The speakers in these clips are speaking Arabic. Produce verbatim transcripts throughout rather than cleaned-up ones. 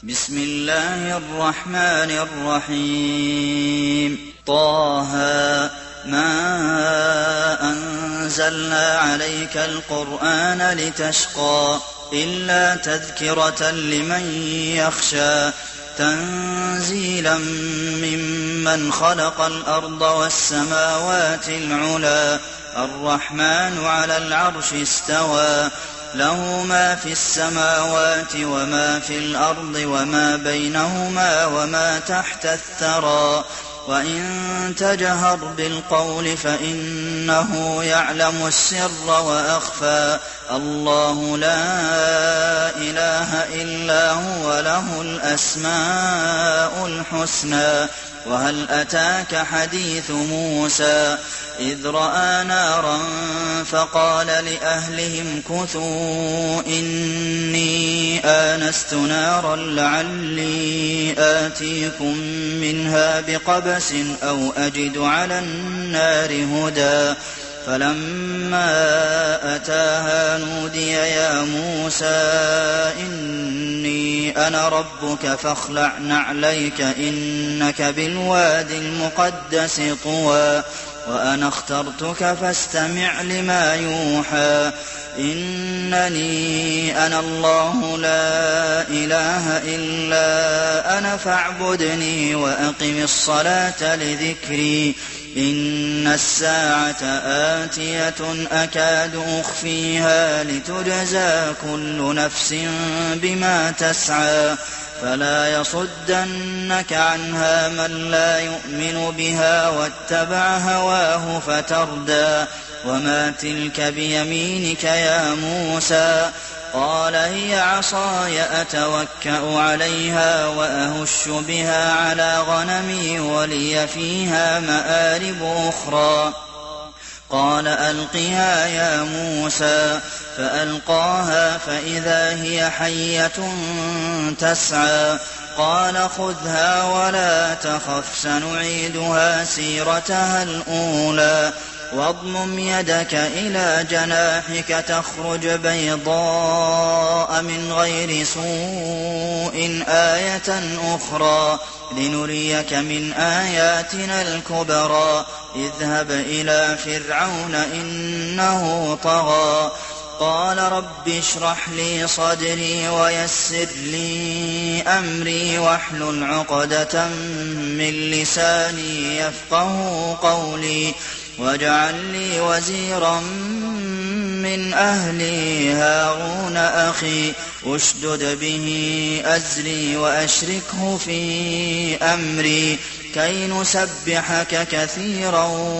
بسم الله الرحمن الرحيم طه ما أنزلنا عليك القرآن لتشقى إلا تذكرة لمن يخشى تنزيلا ممن خلق الأرض والسماوات العلى الرحمن على العرش استوى له ما في السماوات وما في الأرض وما بينهما وما تحت الثرى وإن تجهر بالقول فإنه يعلم السر وأخفى الله لا إله إلا هو له الأسماء الحسنى وهل أتاك حديث موسى إذ رأى نارا فقال لأهلهم كثوا إني آنست نارا لعلي آتيكم منها بقبس أو أجد على النار هدى فلما أتاها نودي يا موسى إني أنا ربك فاخلع نعليك إنك بالواد المقدس طوى وأنا اخترتك فاستمع لما يوحى إنني أنا الله لا إله إلا أنا فاعبدني وأقم الصلاة لذكري إن الساعة آتية أكاد أخفيها لتجزى كل نفس بما تسعى فلا يصدنك عنها من لا يؤمن بها واتبع هواه فتردى وما تلك بيمينك يا موسى قال هي عصاي أتوكأ عليها وأهش بها على غنمي ولي فيها مآرب أخرى قال ألقها يا موسى فألقاها فإذا هي حية تسعى قال خذها ولا تخف سنعيدها سيرتها الأولى واضمم يدك إلى جناحك تخرج بيضاء من غير سوء آية أخرى لنريك من آياتنا الكبرى اذهب إلى فرعون إنه طغى قال رب اشرح لي صدري ويسر لي أمري واحلل عقدة من لساني يفقه قولي واجعل لي وزيرا من أهلي هارون أخي أشدد به أزري وأشركه في أمري كي نسبحك كثيرا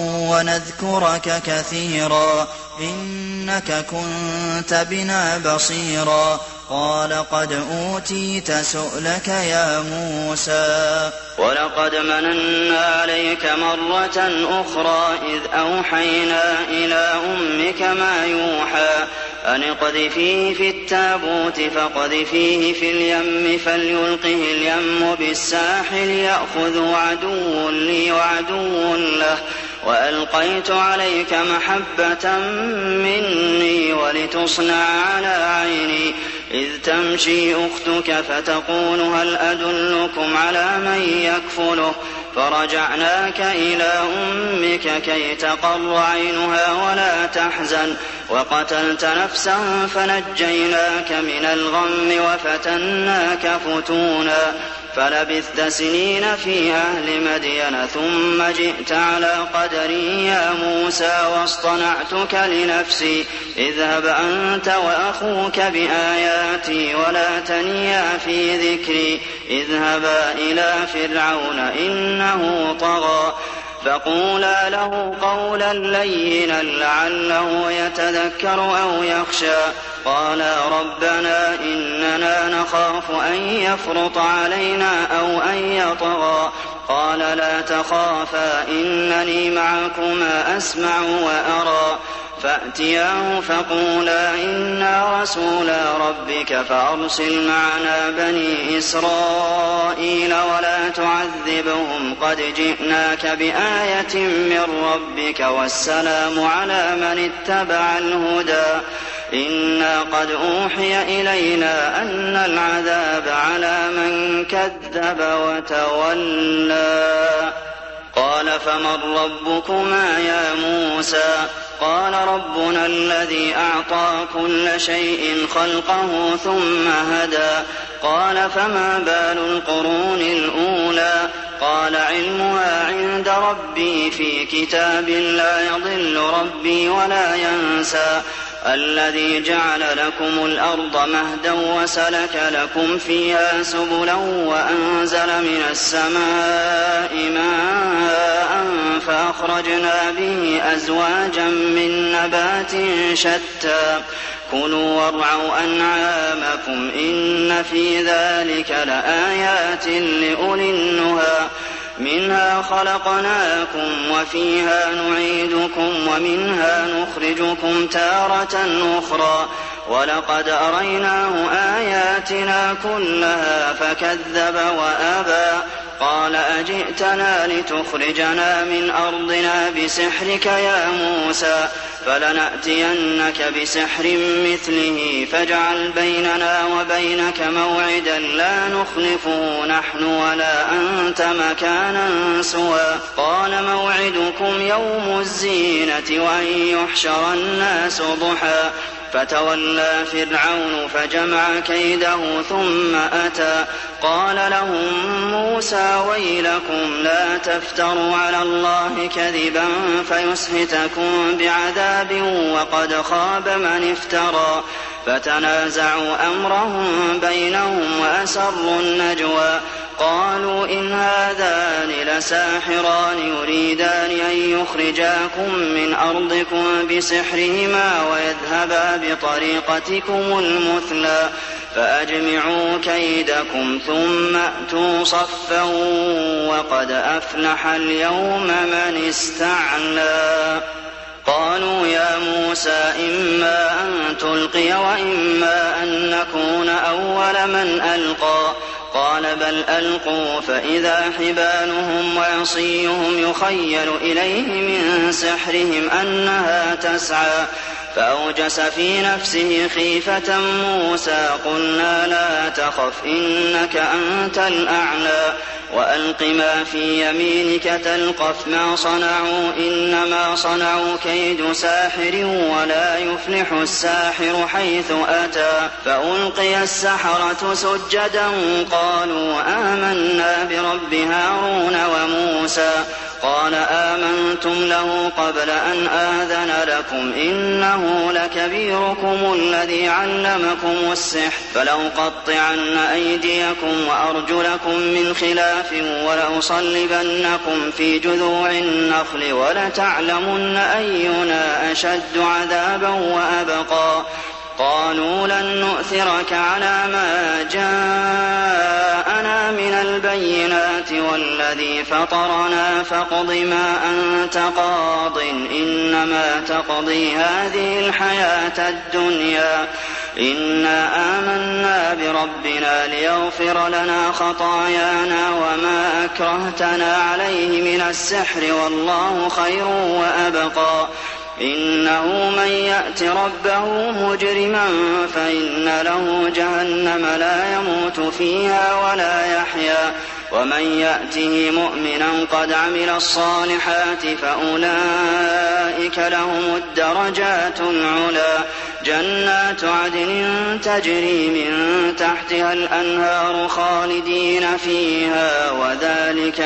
ونذكرك كثيرا إنك كنت بنا بصيرا قال قد أوتيت سؤلك يا موسى ولقد مننا عليك مرة أخرى إذ أوحينا إلى أمك ما يوحى أن اقذفيه في التابوت فاقذفيه في اليم فليلقه اليم بالساحل يأخذه عدو لي وعدو له وألقيت عليك محبة مني ولتصنع على عيني إذ تمشي أختك فتقول هل أدلكم على من يكفله فرجعناك إلى أمك كي تقر عينها ولا تحزن وقتلت نفسا فنجيناك من الغم وفتناك فتونا فلبثت سنين في أهل مدين ثم جئت على قدري يا موسى واصطنعتك لنفسي اذهب أنت وأخوك بآياتي ولا تنيا في ذكري اذهبا إلى فرعون إنه طغى فقولا له قولا لينا لعله يتذكر أو يخشى قالا ربنا إننا نخاف أن يفرط علينا أو أن يطغى قال لا تخافا إنني معكما أسمع وأرى فأتياه فقولا إنا رسولا ربك فأرسل معنا بني إسرائيل ولا تعذبهم قد جئناك بآية من ربك والسلام على من اتبع الهدى إنا قد أوحي إلينا أن العذاب على من كذب وتولى قال فمن ربكما يا موسى قال ربنا الذي أعطى كل شيء خلقه ثم هدى قال فما بال القرون الأولى قال علمها عند ربي في كتاب لا يضل ربي ولا ينسى الذي جعل لكم الأرض مهدا وسلك لكم فيها سبلا وأنزل من السماء ماء فأخرجنا به أزواجا من نبات شتى كلوا وارعوا أنعامكم إن في ذلك لآيات لأولي النهى منها خلقناكم وفيها نعيدكم ومنها نخرجكم تارة أخرى ولقد أريناه آياتنا كلها فكذب وأبى قال أجئتنا لتخرجنا من أرضنا بسحرك يا موسى فلنأتينك بسحر مثله فاجعل بيننا وبينك موعدا لا نخلفه نحن ولا أنت مكانا سوى قال موعدكم يوم الزينة وأن يحشر الناس ضحى فتولى فرعون فجمع كيده ثم أتى قال لهم موسى ويلكم لا تفتروا على الله كذبا فيسحتكم بعذاب وقد خاب من افترى فتنازعوا أمرهم بينهم وأسروا النجوى قالوا إن هذان لساحران يريدان أن يخرجاكم من أرضكم بسحرهما ويذهبا بطريقتكم المثلى فأجمعوا كيدكم ثم أتوا صفا وقد أفلح اليوم من استعلى قالوا يا موسى إما أن تلقي وإما أن نكون أول من ألقى قال بل ألقوا فإذا حبالهم وعصيهم يخيل إليه من سحرهم أنها تسعى فأوجس في نفسه خيفة موسى قلنا لا تخف إنك أنت الأعلى وألق ما في يمينك تلقف ما صنعوا إنما صنعوا كيد ساحر ولا يفلح الساحر حيث أتى فألقي السحرة سجدا قالوا آمنا برب هارون وموسى قال آمنتم له قبل أن آذن لكم إنه لكبيركم الذي علمكم السحر فلأقطعن أيديكم وأرجلكم من خلاف ولأصلبنكم في جذوع النخل ولتعلمن أينا أشد عذابا وأبقى قالوا لن نؤثرك على ما جاءنا من البينات والذي فطرنا فاقض ما أنت قاض إنما تقضي هذه الحياة الدنيا إنا آمنا بربنا ليغفر لنا خطايانا وما أكرهتنا عليه من السحر والله خير وأبقى إنه من يأت ربه مجرما فإن له جهنم لا يموت فيها ولا يحيا ومن يأته مؤمنا قد عمل الصالحات فأولئك لهم الدرجات العلى جنات عدن تجري من تحتها الأنهار خالدين فيها وذلك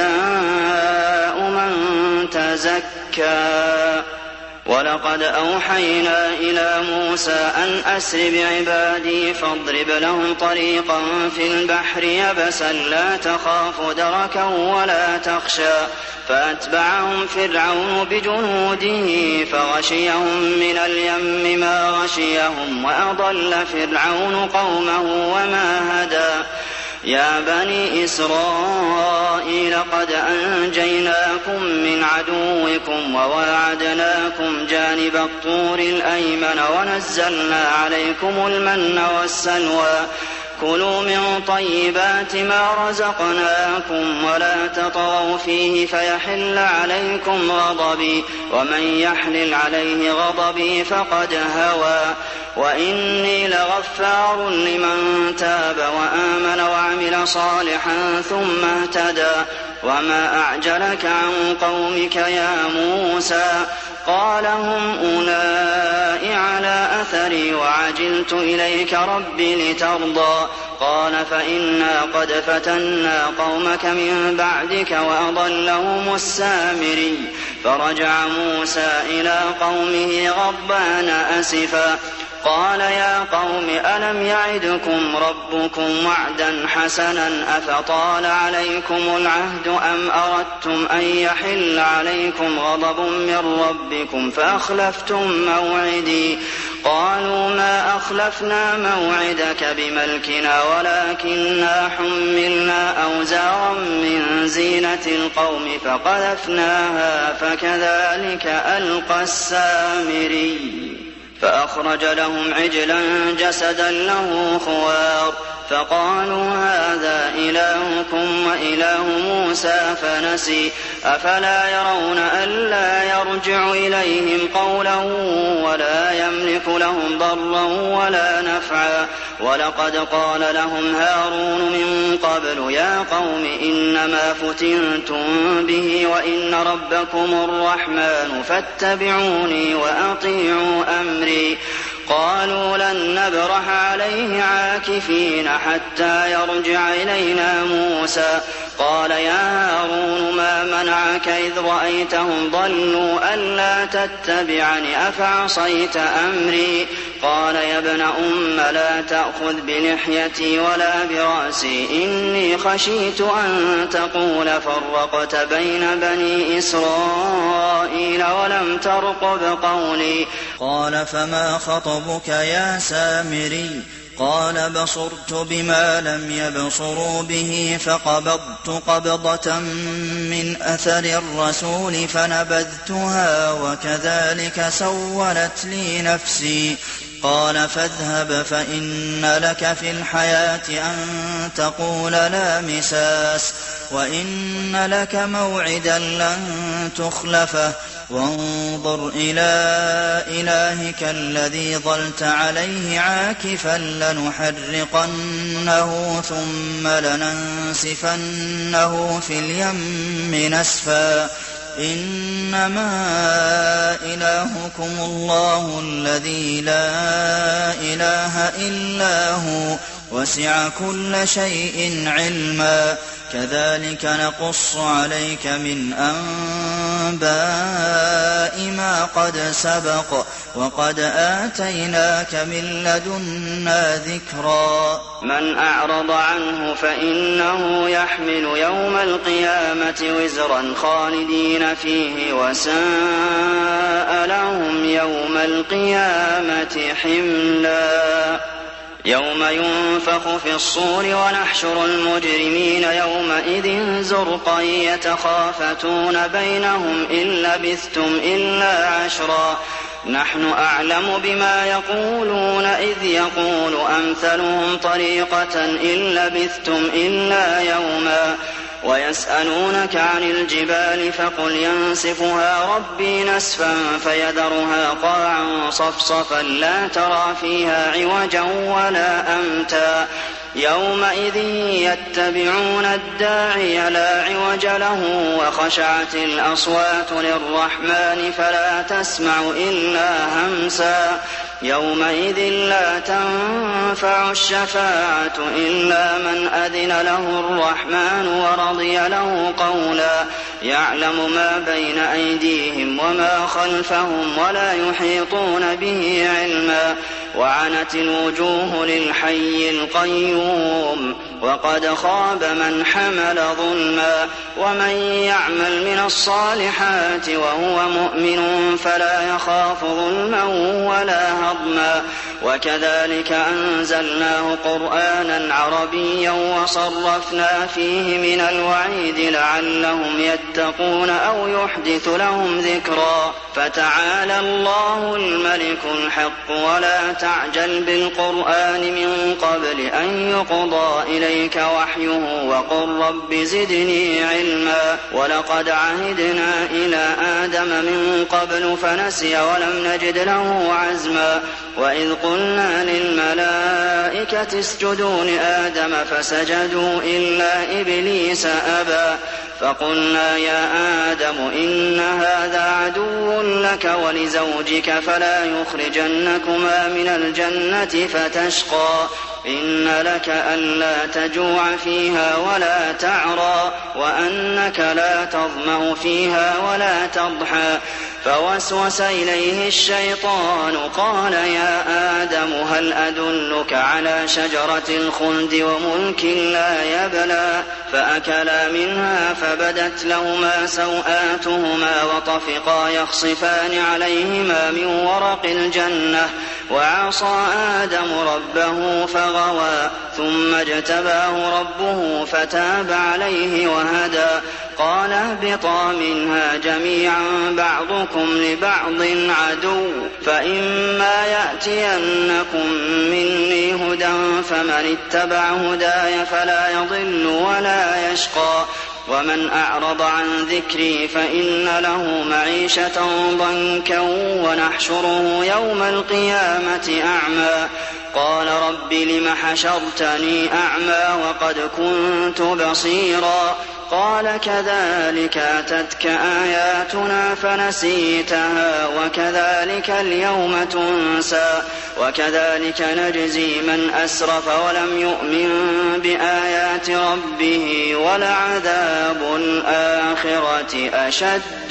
جزاء من تزكى ولقد أوحينا إلى موسى أن أسر بعبادي فاضرب لهم طريقا في البحر يبسا لا تخاف دركا ولا تخشى فأتبعهم فرعون بجنوده فغشيهم من اليم ما غشيهم وأضل فرعون قومه وما هدى يا بني إسرائيل قد أنجيناكم من عدوكم وواعدناكم جانب الطور الأيمن ونزلنا عليكم المن والسلوى كلوا من طيبات ما رزقناكم ولا تطغوا فيه فيحل عليكم غضبي ومن يحلل عليه غضبي فقد هوى وإني لغفار لمن تاب وآمن وعمل صالحا ثم اهتدى وما أعجلك عن قومك يا موسى قال هم أولئك على أثري وعجلت إليك رب لترضى قال فإنا قد فتنا قومك من بعدك وأضلهم السامري فرجع موسى إلى قومه غضبان أسفا قال يا قوم ألم يعدكم ربكم وعدا حسنا أفطال عليكم العهد أم أردتم أن يحل عليكم غضب من ربكم فأخلفتم موعدي قالوا ما أخلفنا موعدك بملكنا ولكننا حملنا أوزارا من زينة القوم فقذفناها فكذلك ألقى السامري فأخرج لهم عجلا جسدا له خوار فقالوا هذا إلهكم وإله موسى فنسي أفلا يرون ألا يرجع إليهم قولا ولا يملك لهم ضرا ولا نفعا ولقد قال لهم هارون من قبل يا قوم إنما فتنتم به وإن ربكم الرحمن فاتبعوني وأطيعوا أمري قالوا لن نبرح عليه عاكفين حتى يرجع إلينا موسى قال يا هارون ما منعك إذ رأيتهم ضلوا ألا تتبعني أفعصيت أمري قال يا ابن أم لا تأخذ بلحيتي ولا برأسي إني خشيت أن تقول فرقت بين بني إسرائيل ولم ترقب قولي قال فما خطبك يا سامري قال بصرت بما لم يبصروا به فقبضت قبضة من أثر الرسول فنبذتها وكذلك سولت لي نفسي قال فاذهب فإن لك في الحياة أن تقول لا مساس وإن لك موعدا لن تخلفه وانظر إلى إلهك الذي ظلت عليه عاكفا لنحرقنه ثم لننسفنه في اليم نسفا إنما إلهكم الله الذي لا إله إلا هو وسع كل شيء علما كذلك نقص عليك من أنباء ما قد سبق وقد آتيناك من لدنا ذكرا من أعرض عنه فإنه يحمل يوم القيامة وزرا خالدين فيه وساء لهم يوم القيامة حملا يوم ينفخ في الصور ونحشر المجرمين يومئذ زرقا يتخافتون بينهم إن لبثتم إلا عشرا نحن أعلم بما يقولون إذ يقول أمثلهم طريقة إن لبثتم إلا يوما ويسألونك عن الجبال فقل ينسفها ربي نسفا فيذرها قاعا صفصفا لا ترى فيها عوجا ولا أمتا يومئذ يتبعون الداعي لا عوج له وخشعت الأصوات للرحمن فلا تسمع إلا همسا يومئذ لا تنفع الشفاعة إلا من أذن له الرحمن ورضي له قولا يعلم ما بين أيديهم وما خلفهم ولا يحيطون به علما وعنت الوجوه للحي القيوم وقد خاب من حمل ظلما ومن يعمل من الصالحات وهو مؤمن فلا يخاف ظلما ولا هضما وكذلك أنزلناه قرآنا عربيا وصرفنا فيه من الوعيد لعلهم يتقون أو يحدث لهم ذكرا فتعالى الله الملك الحق ولا تعجل بالقرآن من قبل أن يقضى إليك وحيه وقل رب زدني علما ولقد عهدنا إلى آدم من قبل فنسي ولم نجد له عزما وإذ قلنا للملائكة اسجدوا لآدم فسجدوا إلا إبليس أبى فقلنا يا آدم إن هذا عدو لك ولزوجك فلا يخرجنكما من الجنة فتشقى إن لك ألا تجوع فيها ولا تعرى وأنك لا تظمأ فيها ولا تضحى فوسوس إليه الشيطان قال يا آدم هل أدلك على شجرة الخلد وملك لا يبلى فأكلا منها فبدت لهما سوآتهما وطفقا يخصفان عليهما من ورق الجنة وعصى آدم ربه فغوى ثم اجتباه ربه فتاب عليه وهدى قال اهبطا منها جميعا بعضكم لبعض عدو فإما يأتينكم مني هدى فمن اتبع هداي فلا يضل ولا يشقى ومن أعرض عن ذكري فإن له معيشة ضنكا ونحشره يوم القيامة أعمى قال رب لم حشرتني أعمى وقد كنت بصيرا قال كذلك أتتك آياتنا فنسيتها وكذلك اليوم تنسى وكذلك نجزي من أسرف ولم يؤمن بآيات ربه ولعذاب الآخرة أشد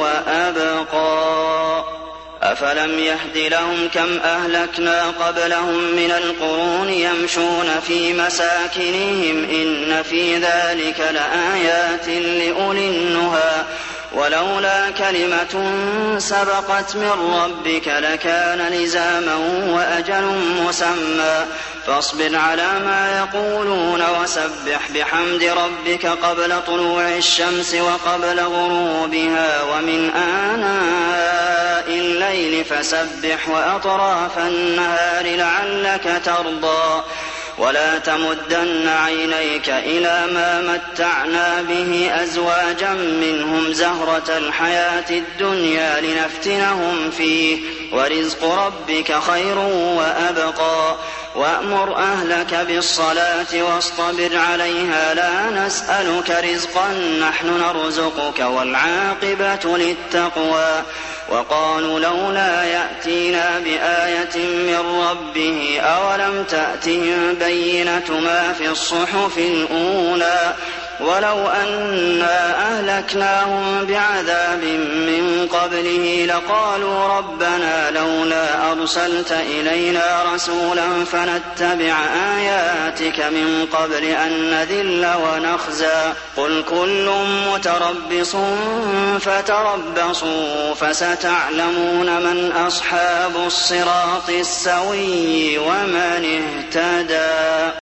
وأبقى أفلم يهد لهم كم أهلكنا قبلهم من القرون يمشون في مساكنهم إن في ذلك لآيات لأولي النهى ولولا كلمة سبقت من ربك لكان لزاما وأجل مسمى فاصبر على ما يقولون وسبح بحمد ربك قبل طلوع الشمس وقبل غروبها ومن آناء الليل فسبح وأطراف النهار لعلك ترضى ولا تمدن عينيك إلى ما متعنا به أزواجا منهم زهرة الحياة الدنيا لنفتنهم فيه ورزق ربك خير وأبقى وأمر أهلك بالصلاة واصطبر عليها لا نسألك رزقا نحن نرزقك والعاقبة للتقوى وقالوا لولا يأتينا بآية من ربه أولم تأتهم بينة ما في الصحف الأولى ولو أنا أهلكناهم بعذاب من قبله لقالوا ربنا لولا أرسلت إلينا رسولا فنتبع آياتك من قبل أن نذل ونخزى قل كل متربص فتربصوا فستعلمون من أصحاب الصراط السوي ومن اهتدى.